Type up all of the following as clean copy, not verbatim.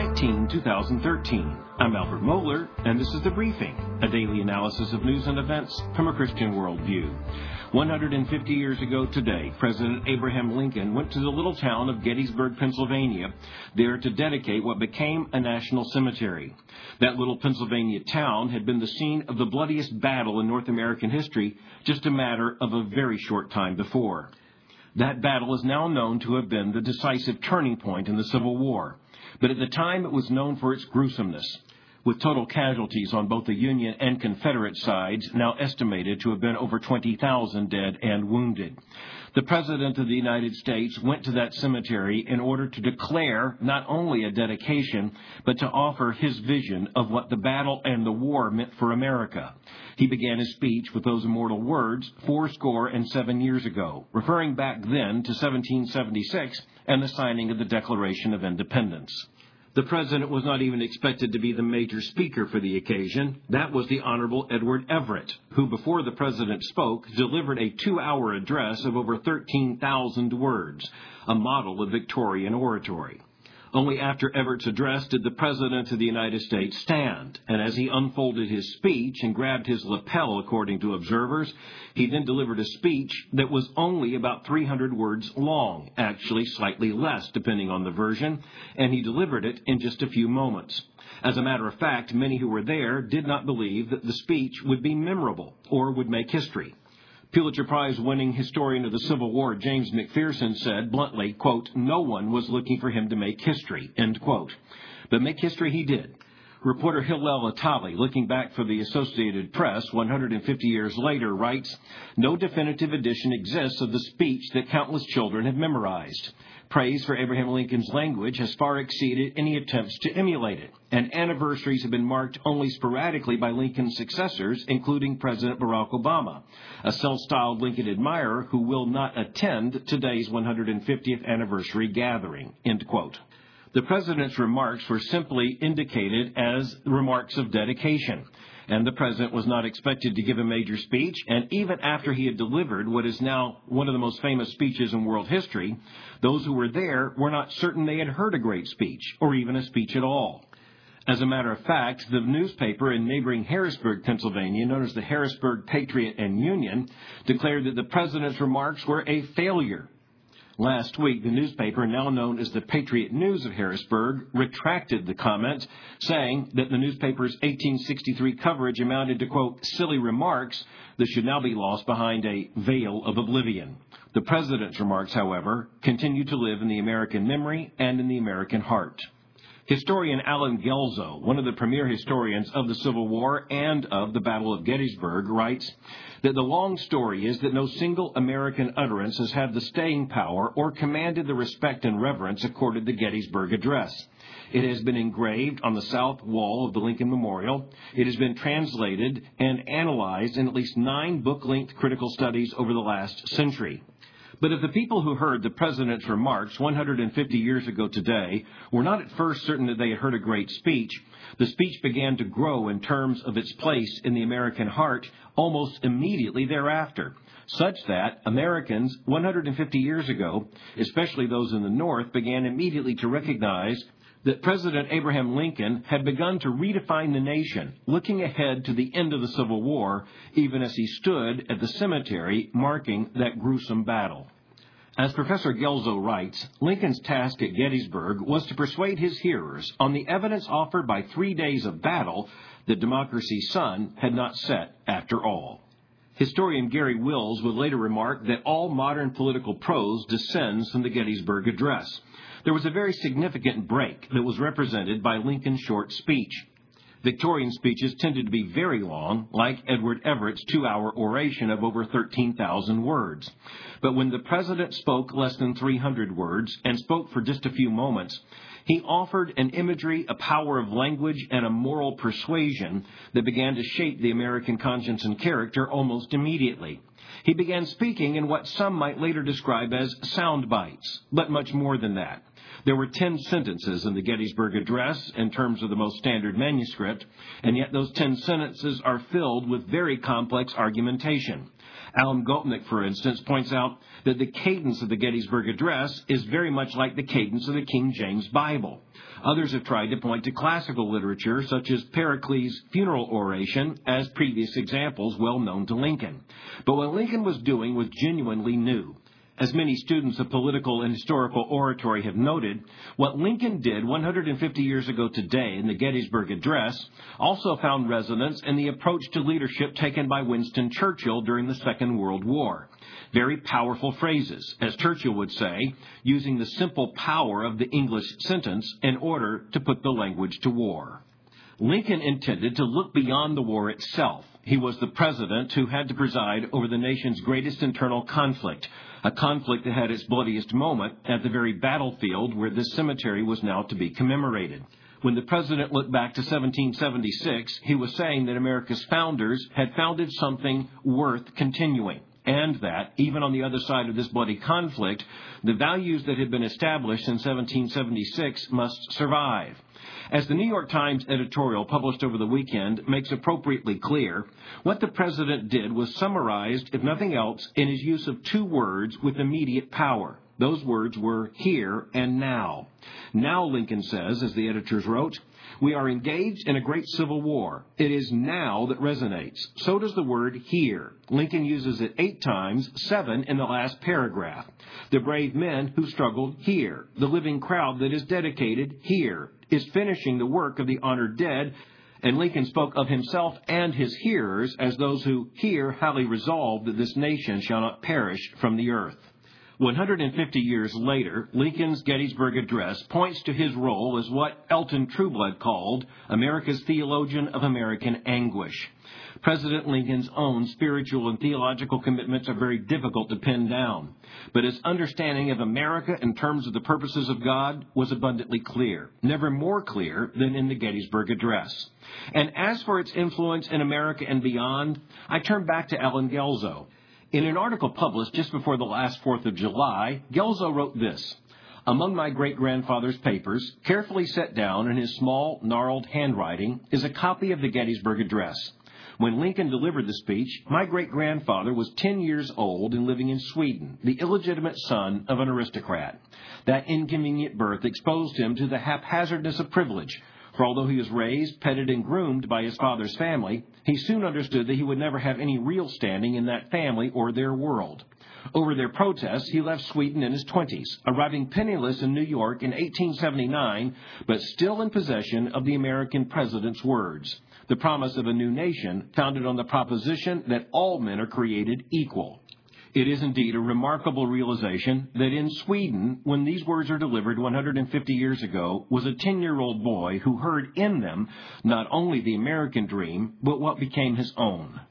18, 2013. I'm Albert Mohler, and this is The Briefing, a daily analysis of news and events from a Christian worldview. 150 years ago today, President Abraham Lincoln went to the little town of Gettysburg, Pennsylvania, there to dedicate what became a national cemetery. That little Pennsylvania town had been the scene of the bloodiest battle in North American history just a matter of a very short time before. That battle is now known to have been the decisive turning point in the Civil War, but at the time it was known for its gruesomeness, with total casualties on both the Union and Confederate sides now estimated to have been over 20,000 dead and wounded. The President of the United States went to that cemetery in order to declare not only a dedication, but to offer his vision of what the battle and the war meant for America. He began his speech with those immortal words 77 years ago, referring back then to 1776 and the signing of the Declaration of Independence. The President was not even expected to be the major speaker for the occasion. That was the Honorable Edward Everett, who, before the President spoke, delivered a 2-hour address of over 13,000 words, a model of Victorian oratory. Only after Everett's address did the President of the United States stand, and as he unfolded his speech and grabbed his lapel, according to observers, he then delivered a speech that was only about 300 words long, actually slightly less depending on the version, and he delivered it in just a few moments. As a matter of fact, many who were there did not believe that the speech would be memorable or would make history. Pulitzer Prize-winning historian of the Civil War, James McPherson, said bluntly, quote, "No one was looking for him to make history," end quote. But make history he did. Reporter Hillel Atali, looking back for the Associated Press 150 years later, writes, "No definitive edition exists of the speech that countless children have memorized. Praise for Abraham Lincoln's language has far exceeded any attempts to emulate it, and anniversaries have been marked only sporadically by Lincoln's successors, including President Barack Obama, a self-styled Lincoln admirer who will not attend today's 150th anniversary gathering," end quote. The President's remarks were simply indicated as remarks of dedication, and the President was not expected to give a major speech, and even after he had delivered what is now one of the most famous speeches in world history, those who were there were not certain they had heard a great speech, or even a speech at all. As a matter of fact, the newspaper in neighboring Harrisburg, Pennsylvania, known as the Harrisburg Patriot and Union, declared that the President's remarks were a failure. Last week, the newspaper, now known as the Patriot News of Harrisburg, retracted the comment, saying that the newspaper's 1863 coverage amounted to, quote, "silly remarks that should now be lost behind a veil of oblivion." The President's remarks, however, continue to live in the American memory and in the American heart. Historian Allen Guelzo, one of the premier historians of the Civil War and of the Battle of Gettysburg, writes that the long story is that no single American utterance has had the staying power or commanded the respect and reverence accorded the Gettysburg Address. It has been engraved on the south wall of the Lincoln Memorial. It has been translated and analyzed in at least 9 book-length critical studies over the last century. But if the people who heard the President's remarks 150 years ago today were not at first certain that they had heard a great speech, the speech began to grow in terms of its place in the American heart almost immediately thereafter, such that Americans 150 years ago, especially those in the North, began immediately to recognize that President Abraham Lincoln had begun to redefine the nation, looking ahead to the end of the Civil War, even as he stood at the cemetery marking that gruesome battle. As Professor Guelzo writes, Lincoln's task at Gettysburg was to persuade his hearers on the evidence offered by 3 days of battle that democracy's sun had not set after all. Historian Gary Wills would later remark that all modern political prose descends from the Gettysburg Address. There was a very significant break that was represented by Lincoln's short speech. Victorian speeches tended to be very long, like Edward Everett's 2-hour oration of over 13,000 words. But when the President spoke less than 300 words and spoke for just a few moments, he offered an imagery, a power of language, and a moral persuasion that began to shape the American conscience and character almost immediately. He began speaking in what some might later describe as sound bites, but much more than that. There were 10 sentences in the Gettysburg Address in terms of the most standard manuscript, and yet those 10 sentences are filled with very complex argumentation. Alan Gopnik, for instance, points out that the cadence of the Gettysburg Address is very much like the cadence of the King James Bible. Others have tried to point to classical literature, such as Pericles' funeral oration, as previous examples well known to Lincoln. But what Lincoln was doing was genuinely new. As many students of political and historical oratory have noted, what Lincoln did 150 years ago today in the Gettysburg Address also found resonance in the approach to leadership taken by Winston Churchill during the Second World War. Very powerful phrases, as Churchill would say, using the simple power of the English sentence in order to put the language to war. Lincoln intended to look beyond the war itself. He was the president who had to preside over the nation's greatest internal conflict, a conflict that had its bloodiest moment at the very battlefield where this cemetery was now to be commemorated. When the president looked back to 1776, he was saying that America's founders had founded something worth continuing, and that, even on the other side of this bloody conflict, the values that had been established in 1776 must survive. As the New York Times editorial published over the weekend makes appropriately clear, what the president did was summarized, if nothing else, in his use of two words with immediate power. Those words were here and now. Now, Lincoln says, as the editors wrote, we are engaged in a great civil war. It is now that resonates. So does the word here. Lincoln uses it 8 times, 7 in the last paragraph. The brave men who struggled here. The living crowd that is dedicated here is finishing the work of the honored dead, and Lincoln spoke of himself and his hearers as those who here highly resolved that this nation shall not perish from the earth. 150 years later, Lincoln's Gettysburg Address points to his role as what Elton Trueblood called America's theologian of American anguish. President Lincoln's own spiritual and theological commitments are very difficult to pin down, but his understanding of America in terms of the purposes of God was abundantly clear, never more clear than in the Gettysburg Address. And as for its influence in America and beyond, I turn back to Allen Guelzo. In an article published just before the last 4th of July, Guelzo wrote this: among my great-grandfather's papers, carefully set down in his small, gnarled handwriting, is a copy of the Gettysburg Address. When Lincoln delivered the speech, my great-grandfather was 10 years old and living in Sweden, the illegitimate son of an aristocrat. That inconvenient birth exposed him to the haphazardness of privilege, for although he was raised, petted, and groomed by his father's family, he soon understood that he would never have any real standing in that family or their world. Over their protests, he left Sweden in his 20s, arriving penniless in New York in 1879, but still in possession of the American president's words, the promise of a new nation founded on the proposition that all men are created equal. It is indeed a remarkable realization that in Sweden, when these words are delivered 150 years ago, was a 10-year-old boy who heard in them not only the American dream, but what became his own.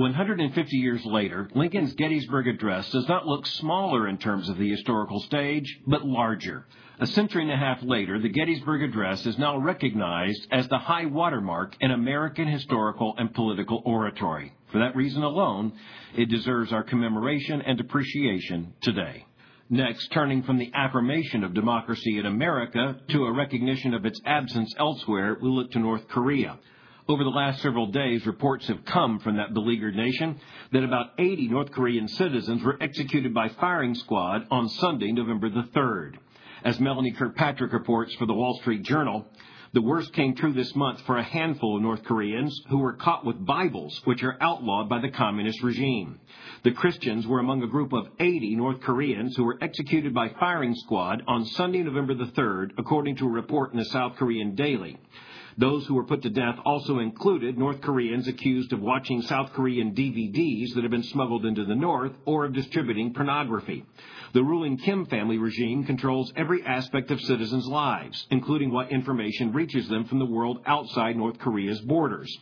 150 years later, Lincoln's Gettysburg Address does not look smaller in terms of the historical stage, but larger. A century and a half later, the Gettysburg Address is now recognized as the high watermark in American historical and political oratory. For that reason alone, it deserves our commemoration and appreciation today. Next, turning from the affirmation of democracy in America to a recognition of its absence elsewhere, we look to North Korea. Over the last several days, reports have come from that beleaguered nation that about 80 North Korean citizens were executed by firing squad on Sunday, November the 3rd. As Melanie Kirkpatrick reports for the Wall Street Journal, the worst came true this month for a handful of North Koreans who were caught with Bibles, which are outlawed by the communist regime. The Christians were among a group of 80 North Koreans who were executed by firing squad on Sunday, November the 3rd, according to a report in the South Korean Daily. Those who were put to death also included North Koreans accused of watching South Korean DVDs that have been smuggled into the North or of distributing pornography. The ruling Kim family regime controls every aspect of citizens' lives, including what information reaches them from the world outside North Korea's borders.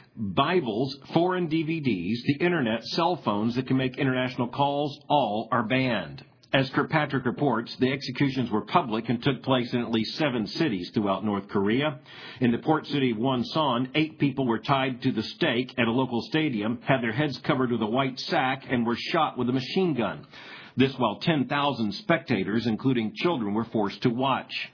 Bibles, foreign DVDs, the Internet, cell phones that can make international calls, all are banned. As Kirkpatrick reports, the executions were public and took place in at least 7 cities throughout North Korea. In the port city of Wonsan, 8 people were tied to the stake at a local stadium, had their heads covered with a white sack, and were shot with a machine gun. This while 10,000 spectators, including children, were forced to watch.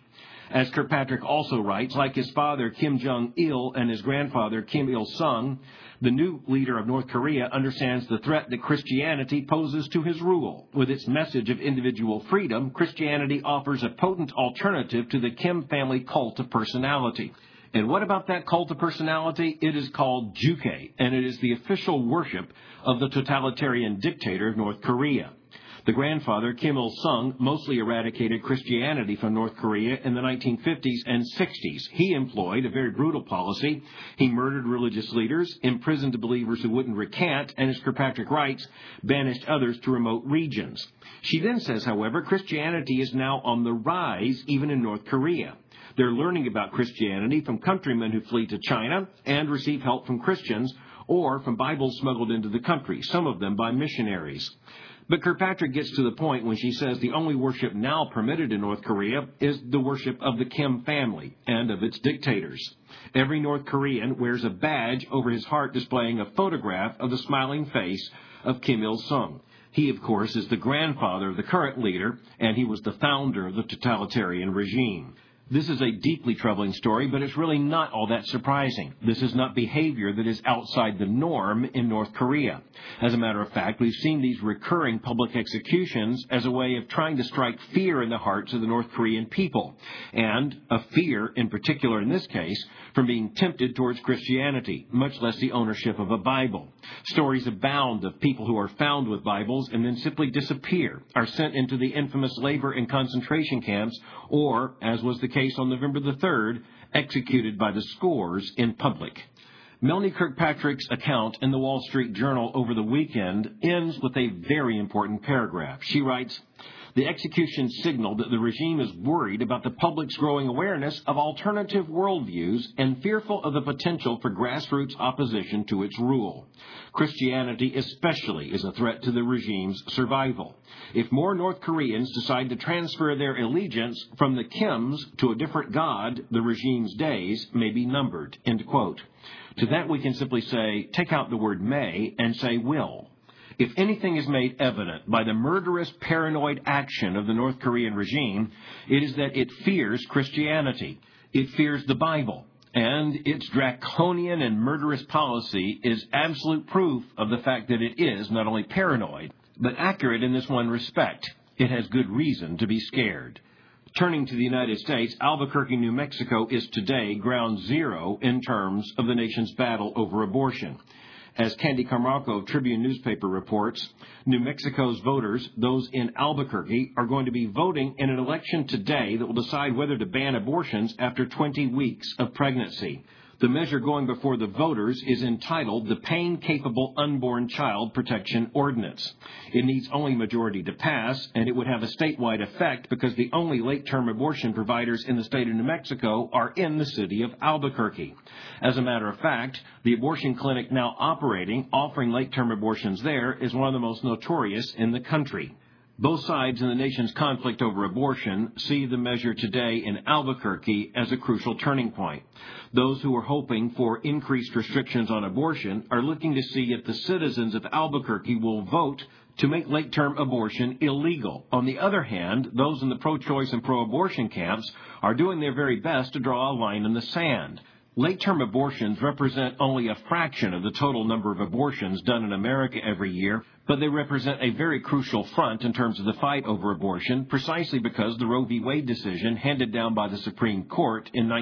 As Kirkpatrick also writes, like his father Kim Jong-il and his grandfather Kim Il-sung, the new leader of North Korea understands the threat that Christianity poses to his rule. With its message of individual freedom, Christianity offers a potent alternative to the Kim family cult of personality. And what about that cult of personality? It is called Juche, and it is the official worship of the totalitarian dictator of North Korea. The grandfather, Kim Il-sung, mostly eradicated Christianity from North Korea in the 1950s and 60s. He employed a very brutal policy. He murdered religious leaders, imprisoned believers who wouldn't recant, and, as Kirkpatrick writes, banished others to remote regions. She then says, however, Christianity is now on the rise, even in North Korea. They're learning about Christianity from countrymen who flee to China and receive help from Christians or from Bibles smuggled into the country, some of them by missionaries. But Kirkpatrick gets to the point when she says the only worship now permitted in North Korea is the worship of the Kim family and of its dictators. Every North Korean wears a badge over his heart displaying a photograph of the smiling face of Kim Il-sung. He, of course, is the grandfather of the current leader, and he was the founder of the totalitarian regime. This is a deeply troubling story, but it's really not all that surprising. This is not behavior that is outside the norm in North Korea. As a matter of fact, we've seen these recurring public executions as a way of trying to strike fear in the hearts of the North Korean people, and a fear, in particular in this case, from being tempted towards Christianity, much less the ownership of a Bible. Stories abound of people who are found with Bibles and then simply disappear, are sent into the infamous labor and concentration camps, or, as was the case on November the 3rd, executed by the scores in public. Melanie Kirkpatrick's account in the Wall Street Journal over the weekend ends with a very important paragraph. She writes, "The execution signaled that the regime is worried about the public's growing awareness of alternative worldviews and fearful of the potential for grassroots opposition to its rule. Christianity especially is a threat to the regime's survival. If more North Koreans decide to transfer their allegiance from the Kims to a different god, the regime's days may be numbered." End quote. To that we can simply say, take out the word may and say will. If anything is made evident by the murderous, paranoid action of the North Korean regime, it is that it fears Christianity. It fears the Bible. And its draconian and murderous policy is absolute proof of the fact that it is not only paranoid, but accurate in this one respect. It has good reason to be scared. Turning to the United States, Albuquerque, New Mexico is today ground zero in terms of the nation's battle over abortion. As Candy Camargo of Tribune newspaper reports, New Mexico's voters, those in Albuquerque, are going to be voting in an election today that will decide whether to ban abortions after 20 weeks of pregnancy. The measure going before the voters is entitled the Pain-Capable Unborn Child Protection Ordinance. It needs only majority to pass, and it would have a statewide effect because the only late-term abortion providers in the state of New Mexico are in the city of Albuquerque. As a matter of fact, the abortion clinic now operating, offering late-term abortions there, is one of the most notorious in the country. Both sides in the nation's conflict over abortion see the measure today in Albuquerque as a crucial turning point. Those who are hoping for increased restrictions on abortion are looking to see if the citizens of Albuquerque will vote to make late-term abortion illegal. On the other hand, those in the pro-choice and pro-abortion camps are doing their very best to draw a line in the sand. Late-term abortions represent only a fraction of the total number of abortions done in America every year, but they represent a very crucial front in terms of the fight over abortion, precisely because the Roe v. Wade decision handed down by the Supreme Court in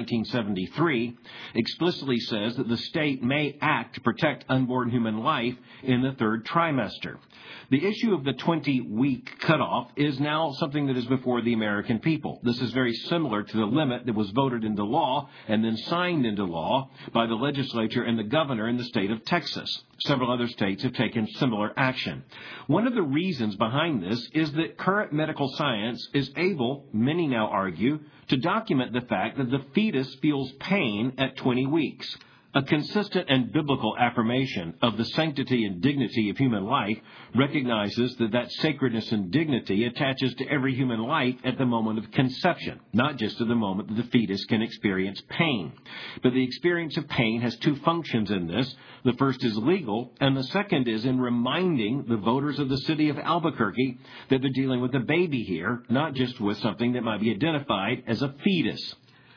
1973 explicitly says that the state may act to protect unborn human life in the third trimester. The issue of the 20-week cutoff is now something that is before the American people. This is very similar to the limit that was voted into law and then signed into law by the legislature and the governor in the state of Texas. Several other states have taken similar action. One of the reasons behind this is that current medical science is able, many now argue, to document the fact that the fetus feels pain at 20 weeks. A consistent and biblical affirmation of the sanctity and dignity of human life recognizes that sacredness and dignity attaches to every human life at the moment of conception, not just at the moment that the fetus can experience pain. But the experience of pain has two functions in this. The first is legal, and the second is in reminding the voters of the city of Albuquerque that they're dealing with a baby here, not just with something that might be identified as a fetus.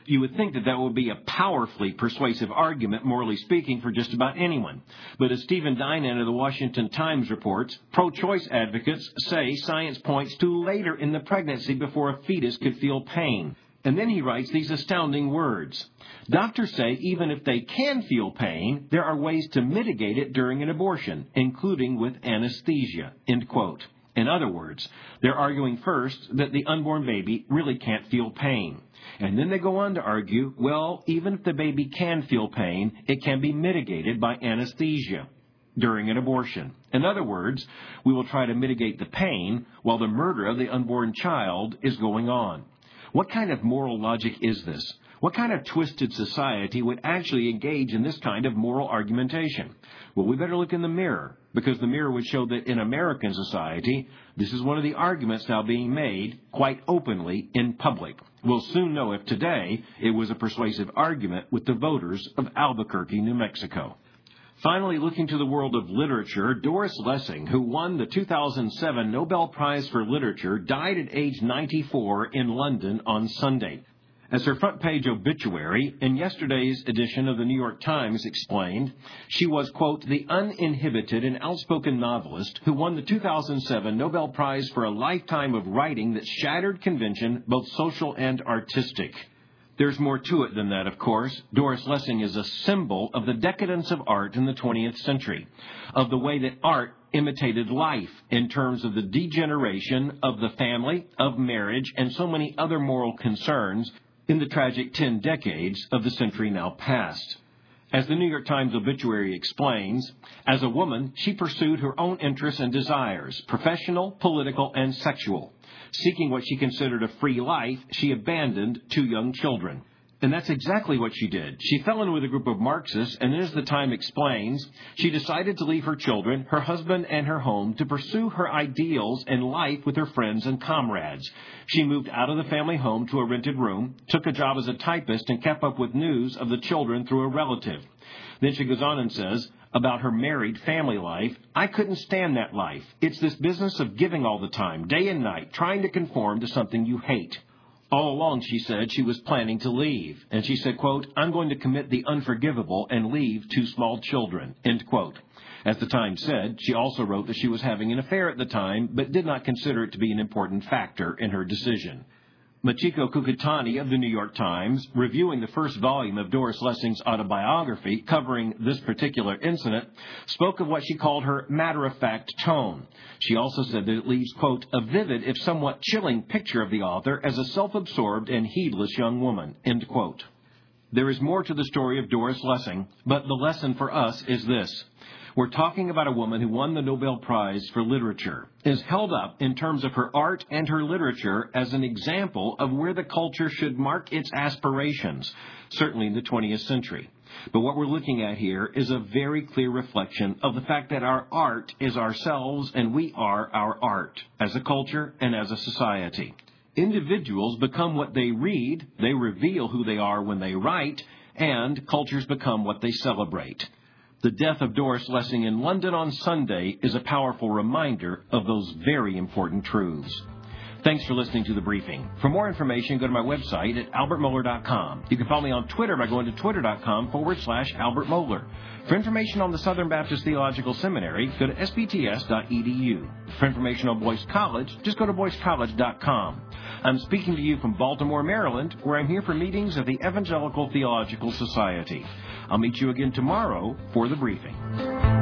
You would think that would be a powerfully persuasive argument, morally speaking, for just about anyone. But as Stephen Dinan of the Washington Times reports, pro-choice advocates say science points to later in the pregnancy before a fetus could feel pain. And then he writes these astounding words. Doctors say even if they can feel pain, there are ways to mitigate it during an abortion, including with anesthesia, end quote. In other words, they're arguing first that the unborn baby really can't feel pain. And then they go on to argue, well, even if the baby can feel pain, it can be mitigated by anesthesia during an abortion. In other words, we will try to mitigate the pain while the murder of the unborn child is going on. What kind of moral logic is this? What kind of twisted society would actually engage in this kind of moral argumentation? Well, we better look in the mirror, because the mirror would show that in American society, this is one of the arguments now being made quite openly in public. We'll soon know if today it was a persuasive argument with the voters of Albuquerque, New Mexico. Finally, looking to the world of literature, Doris Lessing, who won the 2007 Nobel Prize for Literature, died at age 94 in London on Sunday. As her front-page obituary in yesterday's edition of the New York Times explained, she was, quote, the uninhibited and outspoken novelist who won the 2007 Nobel Prize for a lifetime of writing that shattered convention, both social and artistic. There's more to it than that, of course. Doris Lessing is a symbol of the decadence of art in the 20th century, of the way that art imitated life in terms of the degeneration of the family, of marriage, and so many other moral concerns in the tragic 10 decades of the century now past. As the New York Times obituary explains, as a woman, she pursued her own interests and desires, professional, political, and sexual. Seeking what she considered a free life, she abandoned 2 young children. And that's exactly what she did. She fell in with a group of Marxists, and as the Time explains, she decided to leave her children, her husband, and her home to pursue her ideals and life with her friends and comrades. She moved out of the family home to a rented room, took a job as a typist, and kept up with news of the children through a relative. Then she goes on and says, about her married family life, I couldn't stand that life. It's this business of giving all the time, day and night, trying to conform to something you hate. All along, she said, she was planning to leave. And she said, quote, I'm going to commit the unforgivable and leave 2 small children, end quote. As the Times said, she also wrote that she was having an affair at the time, but did not consider it to be an important factor in her decision. Machiko Kukutani of the New York Times, reviewing the first volume of Doris Lessing's autobiography covering this particular incident, spoke of what she called her matter-of-fact tone. She also said that it leaves, quote, a vivid, if somewhat chilling picture of the author as a self-absorbed and heedless young woman, end quote. There is more to the story of Doris Lessing, but the lesson for us is this. We're talking about a woman who won the Nobel Prize for Literature, is held up in terms of her art and her literature as an example of where the culture should mark its aspirations, certainly in the 20th century. But what we're looking at here is a very clear reflection of the fact that our art is ourselves and we are our art, as a culture and as a society. Individuals become what they read, they reveal who they are when they write, and cultures become what they celebrate. The death of Doris Lessing in London on Sunday is a powerful reminder of those very important truths. Thanks for listening to The Briefing. For more information, go to my website at albertmohler.com. You can follow me on Twitter by going to twitter.com/Albert Mohler. For information on the Southern Baptist Theological Seminary, go to sbts.edu. For information on Boyce College, just go to boycecollege.com. I'm speaking to you from Baltimore, Maryland, where I'm here for meetings of the Evangelical Theological Society. I'll meet you again tomorrow for The Briefing.